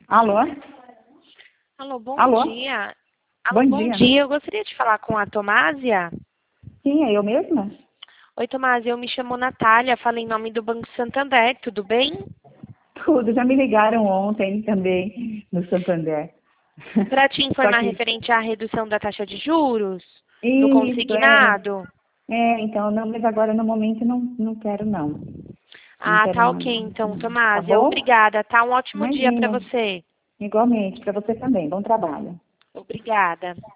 Alô? Alô, bom Alô? dia. Alô, Bom bom dia. dia. Eu gostaria de falar com a Tomásia. Sim, é eu mesma? Oi, Tomásia. Eu me chamo Natália. Falo em nome do Banco Santander. Tudo bem? Tudo, já me ligaram ontem também no Santander. Para te Só informar que, referente à redução da taxa de juros no isso, consignado. então, não, mas agora no momento não quero não. Não Ah, quero tá não, ok então, tá Tomásia. bom? Obrigada, tá? Um ótimo dia para Imagina, você. igualmente, para você também, bom trabalho. Obrigada.